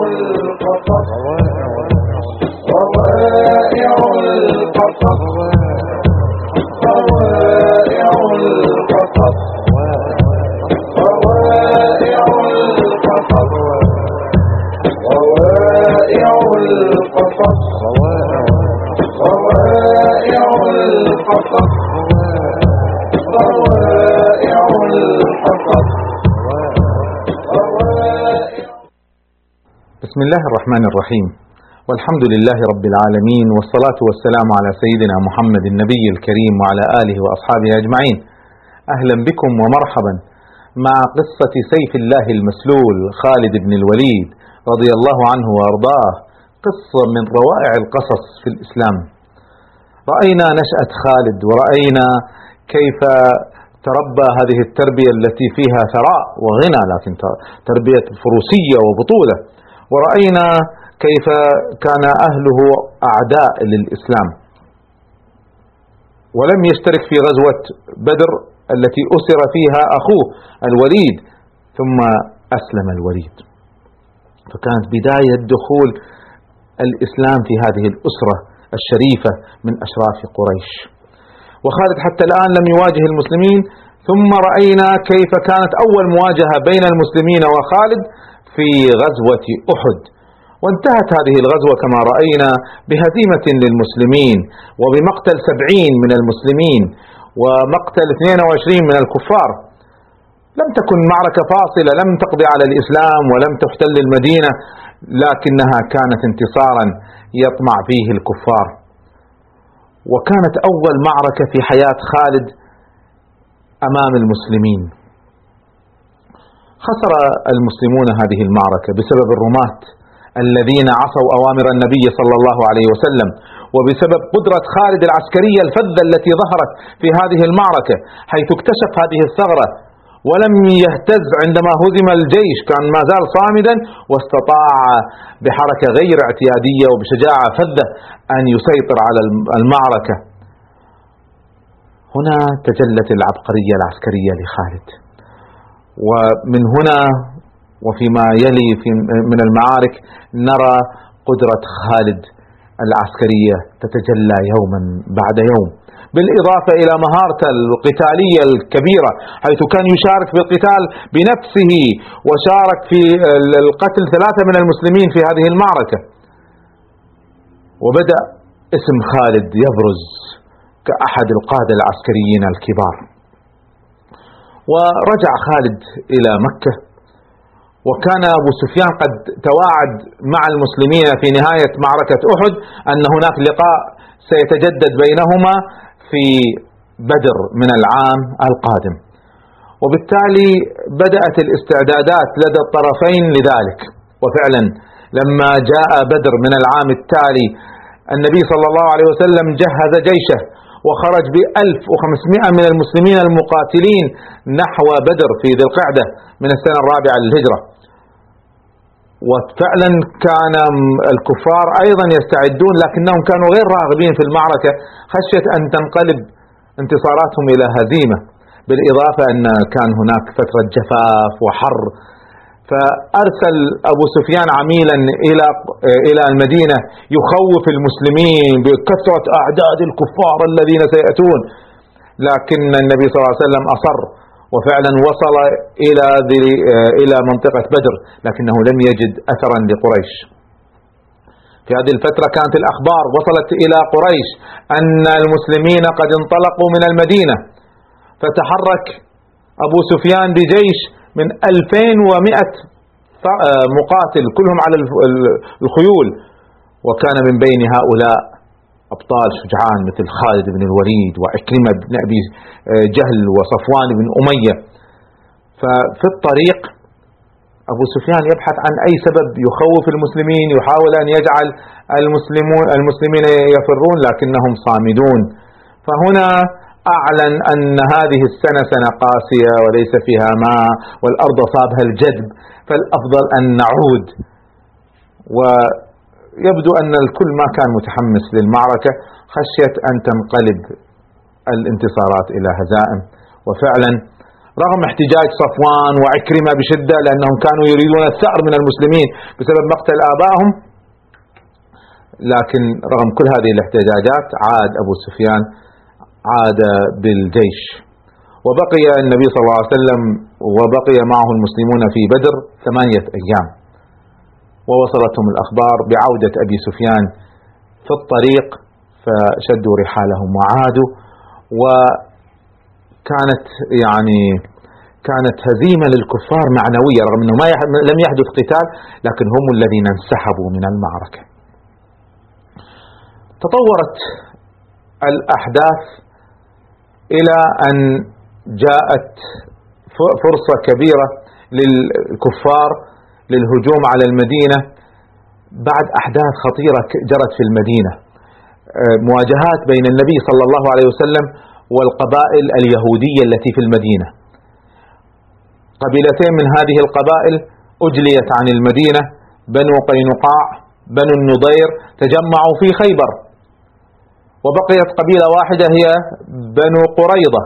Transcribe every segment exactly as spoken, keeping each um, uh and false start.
القصص روائع القصص روائع القصص روائع القصص روائع القصص روائع القصص روائع القصص. بسم الله الرحمن الرحيم، والحمد لله رب العالمين، والصلاة والسلام على سيدنا محمد النبي الكريم وعلى آله وأصحابه أجمعين. أهلا بكم ومرحبا مع قصة سيف الله المسلول خالد بن الوليد رضي الله عنه وأرضاه، قصة من روائع القصص في الإسلام. رأينا نشأة خالد، ورأينا كيف تربى هذه التربية التي فيها ثراء وغنى، لكن تربية فروسية وبطولة. ورأينا كيف كان أهله أعداء للإسلام، ولم يشترك في غزوة بدر التي أسر فيها أخوه الوليد، ثم أسلم الوليد، فكانت بداية دخول الإسلام في هذه الأسرة الشريفة من أشراف قريش. وخالد حتى الآن لم يواجه المسلمين، ثم رأينا كيف كانت أول مواجهة بين المسلمين وخالد في غزوة أحد، وانتهت هذه الغزوة كما رأينا بهزيمة للمسلمين، وبمقتل سبعين من المسلمين ومقتل اثنين وعشرين من الكفار. لم تكن معركة فاصلة، لم تقضي على الإسلام ولم تحتل المدينة، لكنها كانت انتصارا يطمع فيه الكفار. وكانت أول معركة في حياة خالد أمام المسلمين. خسر المسلمون هذه المعركة بسبب الرماة الذين عصوا أوامر النبي صلى الله عليه وسلم، وبسبب قدرة خالد العسكرية الفذة التي ظهرت في هذه المعركة، حيث اكتشف هذه الثغرة ولم يهتز عندما هزم الجيش، كان ما زال صامدا، واستطاع بحركة غير اعتيادية وبشجاعة فذة أن يسيطر على المعركة. هنا تجلت العبقرية العسكرية لخالد، ومن هنا وفيما يلي في من المعارك نرى قدرة خالد العسكرية تتجلى يوما بعد يوم، بالإضافة إلى مهارته القتالية الكبيرة، حيث كان يشارك في القتال بنفسه، وشارك في القتل ثلاثة من المسلمين في هذه المعركة. وبدأ اسم خالد يبرز كأحد القادة العسكريين الكبار. ورجع خالد إلى مكة، وكان أبو سفيان قد تواعد مع المسلمين في نهاية معركة أحد أن هناك لقاء سيتجدد بينهما في بدر من العام القادم، وبالتالي بدأت الاستعدادات لدى الطرفين لذلك. وفعلا لما جاء بدر من العام التالي، النبي صلى الله عليه وسلم جهز جيشه وخرج بألف وخمسمائة من المسلمين المقاتلين نحو بدر في ذي القعدة من السنة الرابعة للهجرة. وفعلا كان الكفار أيضا يستعدون، لكنهم كانوا غير راغبين في المعركة، خشية أن تنقلب انتصاراتهم إلى هزيمة، بالإضافة أن كان هناك فترة جفاف وحر. فأرسل أبو سفيان عميلا إلى إلى المدينة يخوف المسلمين بكثرة أعداد الكفار الذين سيأتون، لكن النبي صلى الله عليه وسلم أصر، وفعلا وصل إلى إلى منطقة بدر، لكنه لم يجد أثرا لقريش. في هذه الفترة كانت الأخبار وصلت إلى قريش أن المسلمين قد انطلقوا من المدينة، فتحرك أبو سفيان بجيش من ألفين ومائة مقاتل كلهم على الخيول، وكان من بين هؤلاء أبطال شجعان مثل خالد بن الوليد وعكرمة بن أبي جهل وصفوان بن أمية. ففي الطريق أبو سفيان يبحث عن أي سبب يخوف المسلمين، يحاول أن يجعل المسلمون المسلمين يفرون، لكنهم صامدون. فهنا أعلن أن هذه السنة سنة قاسية وليس فيها ماء، والأرض صابها الجدب، فالأفضل أن نعود. ويبدو أن الكل ما كان متحمس للمعركة، خشية أن تنقلب الانتصارات إلى هزائم. وفعلا رغم احتجاج صفوان وعكرمة بشدة لأنهم كانوا يريدون الثأر من المسلمين بسبب مقتل آبائهم، لكن رغم كل هذه الاحتجاجات عاد أبو سفيان، عاد بالجيش، وبقي النبي صلى الله عليه وسلم وبقي معه المسلمون في بدر ثمانية أيام، ووصلتهم الأخبار بعودة أبي سفيان في الطريق، فشدوا رحالهم وعادوا. وكانت يعني كانت هزيمة للكفار معنوية، رغم أنه ما لم يحدث قتال، لكن هم الذين انسحبوا من المعركة. تطورت الأحداث إلى أن جاءت فرصة كبيرة للكفار للهجوم على المدينة بعد أحداث خطيرة جرت في المدينة، مواجهات بين النبي صلى الله عليه وسلم والقبائل اليهودية التي في المدينة. قبيلتين من هذه القبائل أجليت عن المدينة، بنو قينقاع بنو النضير تجمعوا في خيبر، وبقيت قبيلة واحدة هي بنو قريظة.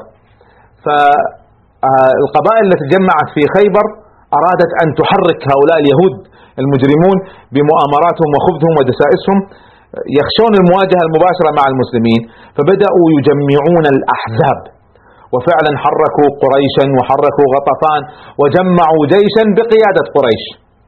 فالقبائل التي تجمعت في خيبر أرادت أن تحرك هؤلاء اليهود المجرمون بمؤامراتهم وخبثهم ودسائسهم، يخشون المواجهة المباشرة مع المسلمين، فبدأوا يجمعون الأحزاب، وفعلا حركوا قريشا وحركوا غطفان وجمعوا جيشا بقيادة قريش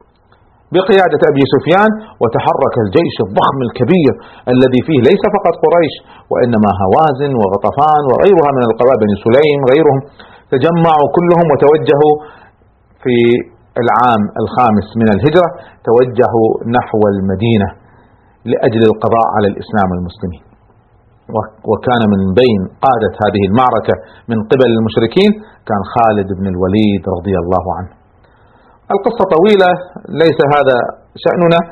بقيادة أبي سفيان، وتحرك الجيش الضخم الكبير الذي فيه ليس فقط قريش وإنما هوازن وغطفان وغيرها من القبائل، بني سليم غيرهم، تجمعوا كلهم وتوجهوا في العام الخامس من الهجرة، توجهوا نحو المدينة لأجل القضاء على الإسلام والمسلمين. وكان من بين قادة هذه المعركة من قبل المشركين كان خالد بن الوليد رضي الله عنه. القصة طويلة، ليس هذا شأننا.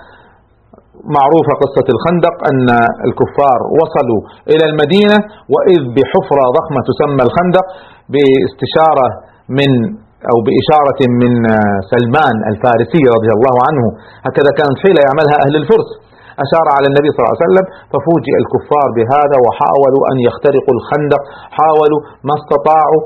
معروفة قصة الخندق، أن الكفار وصلوا إلى المدينة وإذ بحفرة ضخمة تسمى الخندق باستشارة من أو بإشارة من سلمان الفارسي رضي الله عنه، هكذا كانت حيلة يعملها أهل الفرس، أشار على النبي صلى الله عليه وسلم، ففوجئ الكفار بهذا وحاولوا أن يخترقوا الخندق، حاولوا ما استطاعوا،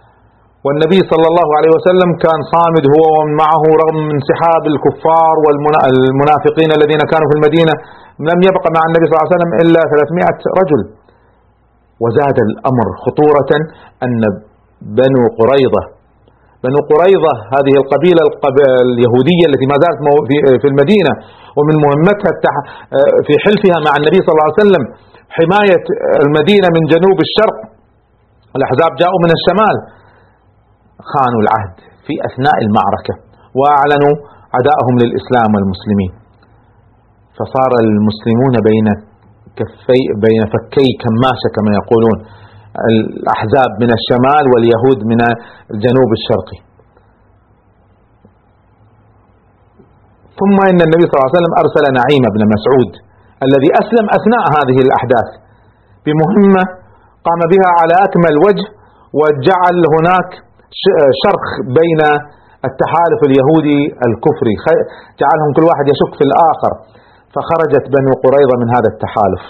والنبي صلى الله عليه وسلم كان صامد هو ومن معه رغم انسحاب الكفار والمنافقين الذين كانوا في المدينة. لم يبق مع النبي صلى الله عليه وسلم إلا ثلاثمائة رجل. وزاد الأمر خطورة أن بنو قريظة بنو قريظة هذه القبيلة اليهودية التي ما زالت في المدينة، ومن مهمتها في حلفها مع النبي صلى الله عليه وسلم حماية المدينة من جنوب الشرق، الأحزاب جاءوا من الشمال، خانوا العهد في أثناء المعركة وأعلنوا عداءهم للإسلام والمسلمين، فصار المسلمون بين كفي بين فكي كماشة كما يقولون، الأحزاب من الشمال واليهود من الجنوب الشرقي. ثم إن النبي صلى الله عليه وسلم أرسل نعيم بن مسعود الذي أسلم أثناء هذه الأحداث بمهمة قام بها على أكمل وجه، وجعل هناك شرخ بين التحالف اليهودي الكفري، جعلهم كل واحد يشك في الآخر، فخرجت بنو قريظة من هذا التحالف.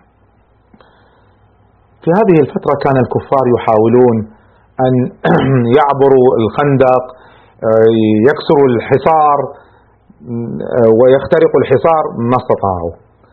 في هذه الفترة كان الكفار يحاولون أن يعبروا الخندق، يكسروا الحصار ويخترقوا الحصار، ما استطاعوا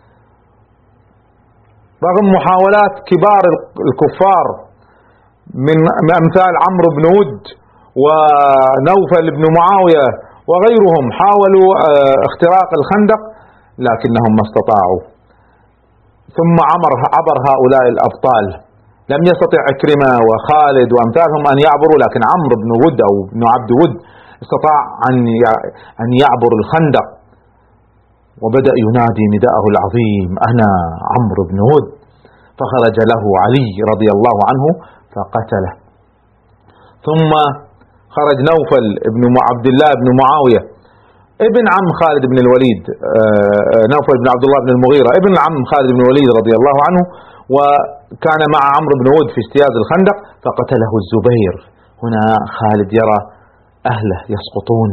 رغم محاولات كبار الكفار من أمثال عمرو بن ود ونوفل بن معاوية وغيرهم، حاولوا اختراق الخندق لكنهم ما استطاعوا. ثم عبر عبر هؤلاء الأبطال، لم يستطع عكرمة وخالد وأمثالهم أن يعبروا، لكن عمرو بن ود أو بن عبد ود استطاع أن يعبر الخندق، وبدأ ينادي نداءه العظيم: أنا عمرو بن ود. فخرج له علي رضي الله عنه فقتله. ثم خرج نوفل بن عبد الله بن معاوية ابن عم خالد بن الوليد، نوفل بن عبد الله بن المغيرة ابن عم خالد بن الوليد رضي الله عنه، وكان مع عمرو بن ود في اجتياز الخندق فقتله الزبير. هنا خالد يرى أهله يسقطون.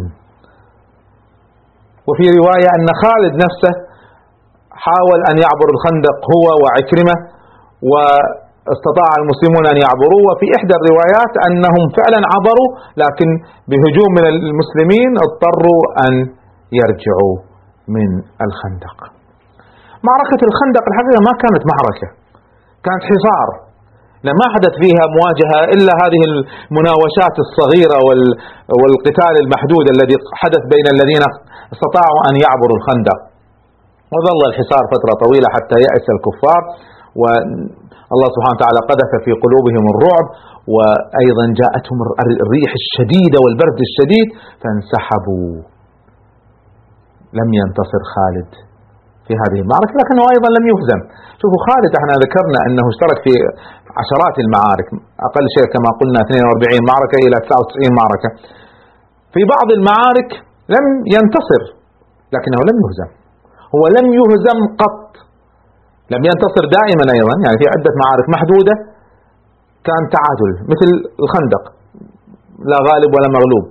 وفي رواية أن خالد نفسه حاول أن يعبر الخندق هو وعكرمة، استطاع المسلمون أن يعبروا، وفي إحدى الروايات أنهم فعلا عبروا، لكن بهجوم من المسلمين اضطروا أن يرجعوا من الخندق. معركة الخندق الحقيقة ما كانت معركة، كانت حصار، ما حدث فيها مواجهة إلا هذه المناوشات الصغيرة والقتال المحدود الذي حدث بين الذين استطاعوا أن يعبروا الخندق. وظل الحصار فترة طويلة حتى يأس الكفار، والله سبحانه وتعالى قذف في قلوبهم الرعب، وأيضا جاءتهم الريح الشديدة والبرد الشديد فانسحبوا. لم ينتصر خالد في هذه المعركة، لكنه أيضا لم يهزم. شوفوا خالد، احنا ذكرنا أنه اشترك في عشرات المعارك، أقل شيء كما قلنا اثنين وأربعين معركة إلى تسعة وتسعين معركة. في بعض المعارك لم ينتصر لكنه لم يهزم، هو لم يهزم قط. لم ينتصر دائما أيضا، يعني في عدة معارك محدودة كان تعادل، مثل الخندق لا غالب ولا مغلوب.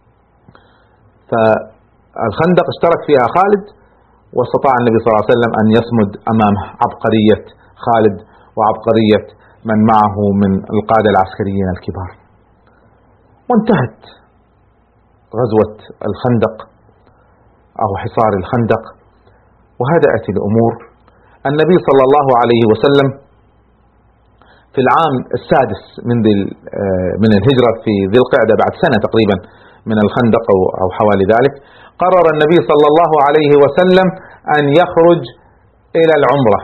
فالخندق اشترك فيها خالد، واستطاع النبي صلى الله عليه وسلم أن يصمد أمام عبقرية خالد وعبقرية من معه من القادة العسكريين الكبار. وانتهت غزوة الخندق أو حصار الخندق، وهدأت الأمور. النبي صلى الله عليه وسلم في العام السادس من من الهجرة في ذي القعدة، بعد سنة تقريبا من الخندق أو حوالي ذلك، قرر النبي صلى الله عليه وسلم أن يخرج إلى العمرة،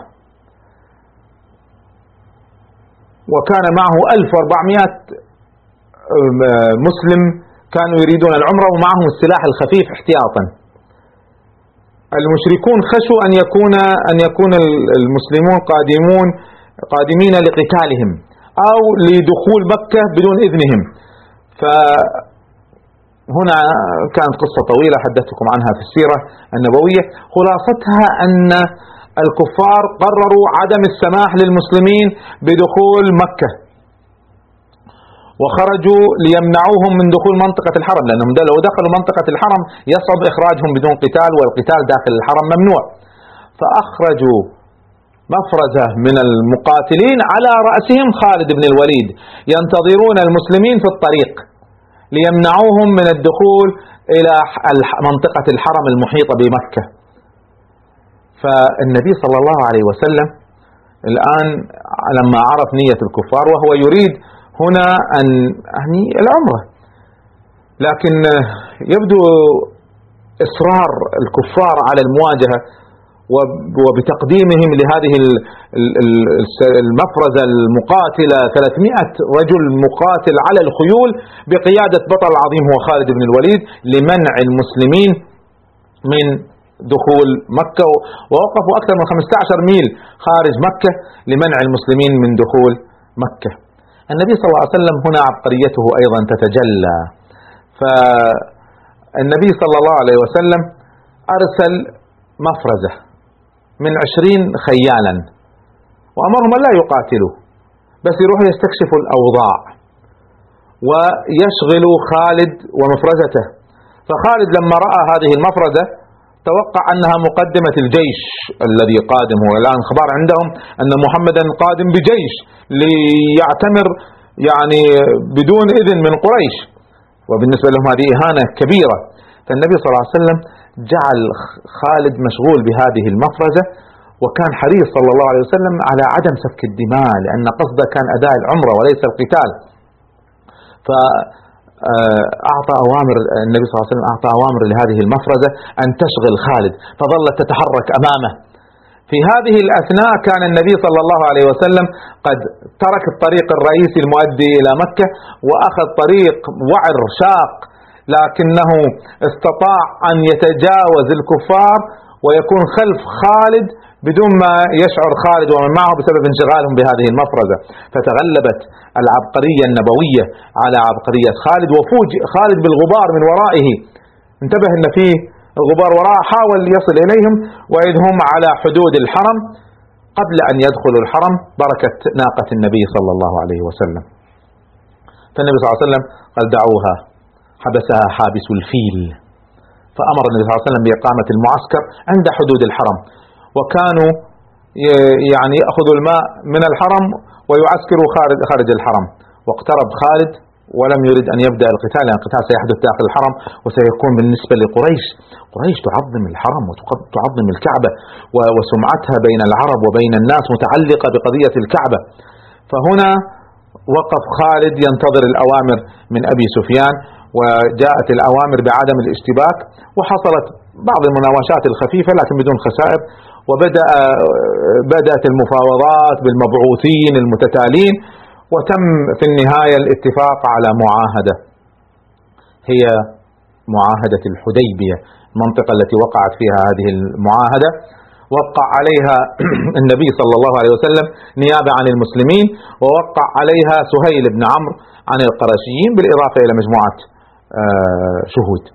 وكان معه ألف وأربعمائة مسلم كانوا يريدون العمرة ومعهم السلاح الخفيف احتياطا. المشركون خشوا أن يكون أن يكون المسلمون قادمون قادمين لقتالهم أو لدخول مكة بدون إذنهم. فهنا كانت قصة طويلة حدثتكم عنها في السيرة النبوية، خلاصتها أن الكفار قرروا عدم السماح للمسلمين بدخول مكة، وخرجوا ليمنعوهم من دخول منطقة الحرم، لأنهم لو دخلوا منطقة الحرم يصعب إخراجهم بدون قتال، والقتال داخل الحرم ممنوع. فأخرجوا مفرزة من المقاتلين على رأسهم خالد بن الوليد ينتظرون المسلمين في الطريق ليمنعوهم من الدخول إلى منطقة الحرم المحيطة بمكة. فالنبي صلى الله عليه وسلم الآن لما عرف نية الكفار، وهو يريد هنا أن يعني العمرة، لكن يبدو إصرار الكفار على المواجهة وبتقديمهم لهذه المفرزة المقاتلة ثلاثمائة رجل مقاتل على الخيول بقيادة بطل عظيم هو خالد بن الوليد لمنع المسلمين من دخول مكة، ووقفوا أكثر من خمسة عشر ميل خارج مكة لمنع المسلمين من دخول مكة. النبي صلى الله عليه وسلم هنا عبقريته أيضا تتجلى. فالنبي صلى الله عليه وسلم أرسل مفرزة من عشرين خيالا وأمرهم أن لا يقاتلوا، بس يروحوا يستكشفوا الأوضاع ويشغلوا خالد ومفرزته. فخالد لما رأى هذه المفرزة توقع أنها مقدمة الجيش الذي قادم. هو الآن خبر عندهم أن محمدا قادم بجيش ليعتمر يعني بدون إذن من قريش، وبالنسبة لهم هذه إهانة كبيرة. فالنبي صلى الله عليه وسلم جعل خالد مشغول بهذه المفرزة، وكان حريص صلى الله عليه وسلم على عدم سفك الدماء، لأن قصده كان أداء العمرة وليس القتال. فأعطى أوامر النبي صلى الله عليه وسلم أعطى أوامر لهذه المفرزة أن تشغل خالد، فظلت تتحرك أمامه. في هذه الأثناء كان النبي صلى الله عليه وسلم قد ترك الطريق الرئيسي المؤدي إلى مكة وأخذ طريق وعر شاق، لكنه استطاع أن يتجاوز الكفار ويكون خلف خالد بدون ما يشعر خالد ومن معه بسبب انشغالهم بهذه المفرزة. فتغلبت العبقرية النبوية على عبقرية خالد، وفوجئ خالد بالغبار من ورائه، انتبه أن فيه الغبار وراءه، حاول يصل إليهم وإذ هم على حدود الحرم. قبل أن يدخلوا الحرم بركت ناقة النبي صلى الله عليه وسلم، فالنبي صلى الله عليه وسلم قال دعوها، حبسها حابس الفيل. فأمر النبي صلى الله عليه وسلم بإقامة المعسكر عند حدود الحرم، وكانوا يعني يأخذوا الماء من الحرم ويعسكروا خارج خارج الحرم. واقترب خالد ولم يرد أن يبدأ القتال، لأن القتال سيحدث داخل الحرم، وسيكون بالنسبة لقريش. قريش تعظم الحرم وتعظم الكعبة، وسمعتها بين العرب وبين الناس متعلقة بقضية الكعبة. فهنا وقف خالد ينتظر الأوامر من أبي سفيان، وجاءت الأوامر بعدم الاشتباك، وحصلت بعض المناوشات الخفيفة لكن بدون خسائر، وبدأ بدأت المفاوضات بالمبعوثين المتتالين، وتم في النهاية الاتفاق على معاهدة، هي معاهدة الحديبية، المنطقة التي وقعت فيها هذه المعاهدة. وقع عليها النبي صلى الله عليه وسلم نيابة عن المسلمين، ووقع عليها سهيل بن عمرو عن القرشيين، بالإضافة إلى مجموعة شهود.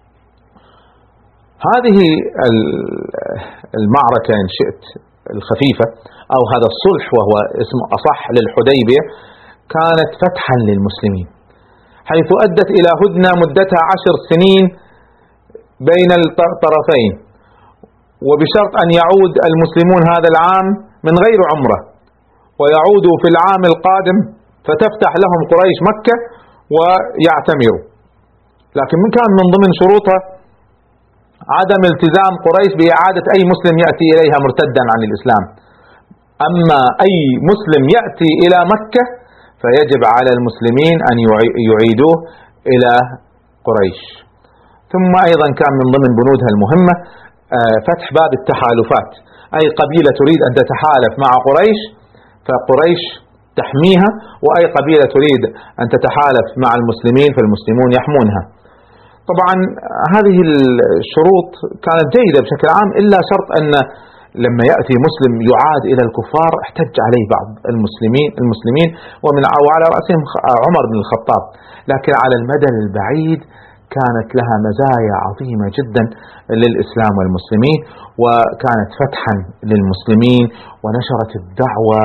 هذه المعركة إن شئت الخفيفة، أو هذا الصلح وهو اسم أصح للحديبية، كانت فتحا للمسلمين، حيث أدت إلى هدنة مدتها عشر سنين بين الطرفين، وبشرط أن يعود المسلمون هذا العام من غير عمرة، ويعودوا في العام القادم فتفتح لهم قريش مكة ويعتمروا. لكن من كان من ضمن شروطها عدم التزام قريش بإعادة أي مسلم يأتي إليها مرتدا عن الإسلام. أما أي مسلم يأتي إلى مكة فيجب على المسلمين أن يعيدوه إلى قريش. ثم أيضا كان من ضمن بنودها المهمة فتح باب التحالفات، أي قبيلة تريد أن تتحالف مع قريش فقريش تحميها، وأي قبيلة تريد أن تتحالف مع المسلمين فالمسلمون يحمونها. طبعا هذه الشروط كانت جيدة بشكل عام، إلا شرط أن لما يأتي مسلم يعاد إلى الكفار احتج عليه بعض المسلمين المسلمين ومن وعلى رأسهم عمر بن الخطاب. لكن على المدى البعيد كانت لها مزايا عظيمة جدا للإسلام والمسلمين، وكانت فتحا للمسلمين ونشرت الدعوة،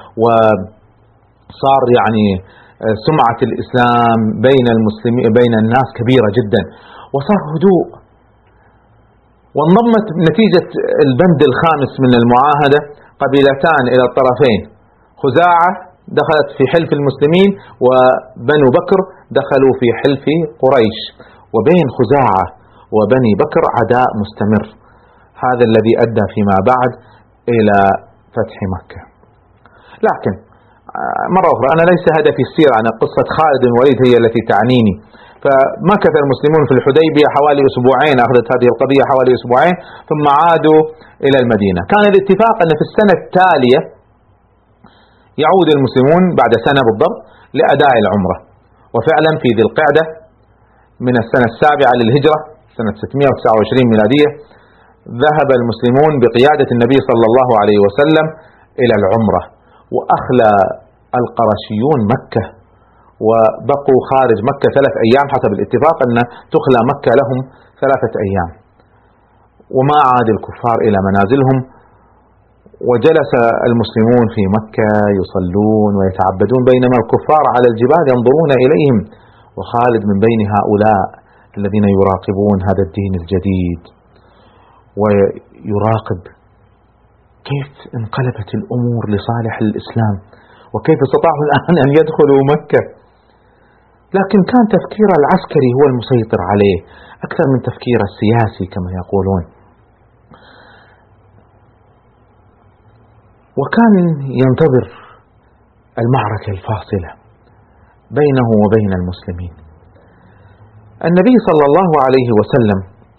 وصار يعني سمعة الإسلام بين المسلمين بين الناس كبيرة جدا، وصار هدوء. وانضمت نتيجة البند الخامس من المعاهدة قبيلتان إلى الطرفين، خزاعة دخلت في حلف المسلمين، وبنو بكر دخلوا في حلف قريش، وبين خزاعة وبني بكر عداء مستمر، هذا الذي أدى فيما بعد إلى فتح مكة. لكن مرة أخرى أنا ليس هدفي السيرة عن قصة خالد بن الوليد هي التي تعنيني. فمكث المسلمون في الحديبية حوالي أسبوعين، أخذت هذه القضية حوالي أسبوعين، ثم عادوا إلى المدينة. كان الاتفاق أن في السنة التالية يعود المسلمون بعد سنة بالضبط لأداء العمرة. وفعلا في ذي القعدة من السنة السابعة للهجرة سنة ستمائة وتسعة وعشرين ميلادية ذهب المسلمون بقيادة النبي صلى الله عليه وسلم إلى العمرة، وأخلى القرشيون مكة وبقوا خارج مكة ثلاث أيام، حسب الاتفاق أن تخلى مكة لهم ثلاثة أيام، وما عاد الكفار إلى منازلهم، وجلس المسلمون في مكة يصلون ويتعبدون، بينما الكفار على الجبال ينظرون إليهم، وخالد من بين هؤلاء الذين يراقبون هذا الدين الجديد، ويراقب كيف انقلبت الأمور لصالح الإسلام، وكيف استطاعوا الآن أن يدخلوا مكة. لكن كان تفكير العسكري هو المسيطر عليه أكثر من تفكير السياسي كما يقولون. وكان ينتظر المعركة الفاصلة بينه وبين المسلمين. النبي صلى الله عليه وسلم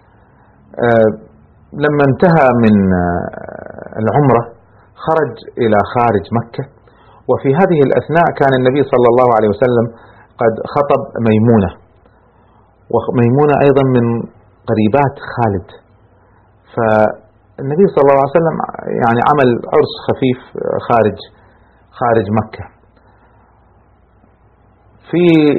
لما انتهى من العمرة خرج إلى خارج مكة، وفي هذه الأثناء كان النبي صلى الله عليه وسلم قد خطب ميمونة، وميمونة أيضا من قريبات خالد. فالنبي صلى الله عليه وسلم يعني عمل عرس خفيف خارج خارج مكة. في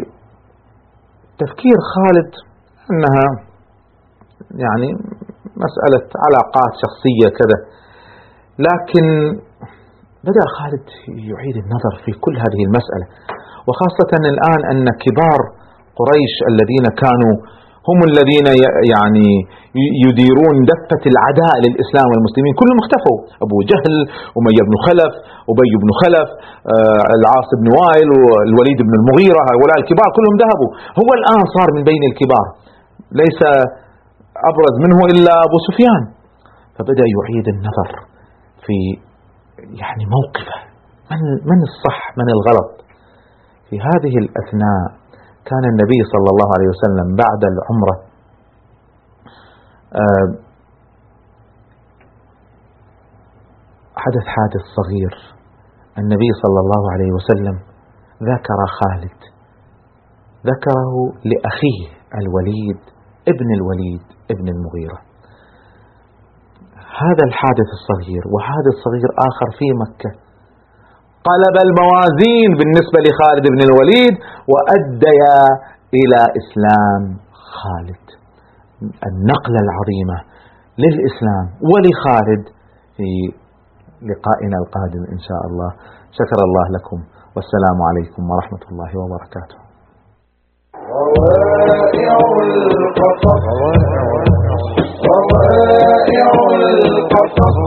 تفكير خالد أنها يعني مسألة علاقات شخصية كذا، لكن بدأ خالد يعيد النظر في كل هذه المسألة، وخاصة الآن أن كبار قريش الذين كانوا هم الذين يعني يديرون دفة العداء للإسلام والمسلمين، كلهم اختفوا. أبو جهل، أمية بن خلف، أبي بن خلف، العاص بن وائل، والوليد بن المغيرة، هؤلاء الكبار كلهم ذهبوا. هو الآن صار من بين الكبار، ليس أبرز منه إلا أبو سفيان. فبدأ يعيد النظر في يعني موقفه، من من الصح من الغلط. في هذه الأثناء كان النبي صلى الله عليه وسلم بعد العمرة حدث حادث صغير. النبي صلى الله عليه وسلم ذكر خالد، ذكره لأخيه الوليد ابن الوليد ابن المغيرة. هذا الحادث الصغير وحادث صغير آخر في مكة قلب الموازين بالنسبة لخالد بن الوليد وأديا إلى إسلام خالد، النقلة العظيمة للإسلام ولخالد. في لقائنا القادم إن شاء الله. شكر الله لكم، والسلام عليكم ورحمة الله وبركاته. روائع القصص، روائع القصص،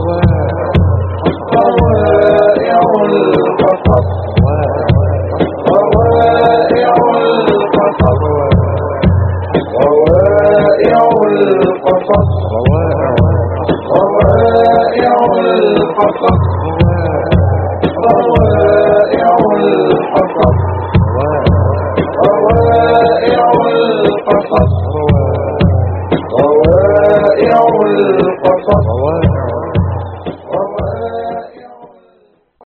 روائع القصص، روائع القصص، روائع القصص، روائع القصص، روائع القصص، روائع القصص.